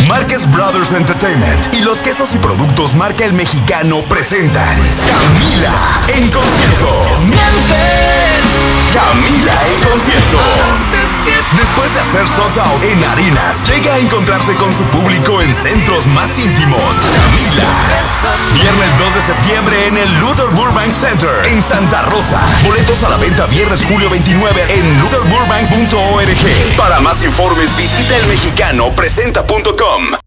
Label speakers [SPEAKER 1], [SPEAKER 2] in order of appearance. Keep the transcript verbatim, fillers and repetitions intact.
[SPEAKER 1] Márquez Brothers Entertainment y los quesos y productos Marca El Mexicano presentan Camila en concierto. Camila en concierto. Después de hacer sold out en arenas, llega a encontrarse con su público en centros más íntimos. Camila. Viernes dos de septiembre en el Luther Burbank Center en Santa Rosa. Boletos a la venta viernes julio veintinueve en luther burbank punto org. Para más informes visita el mexicano presenta punto com.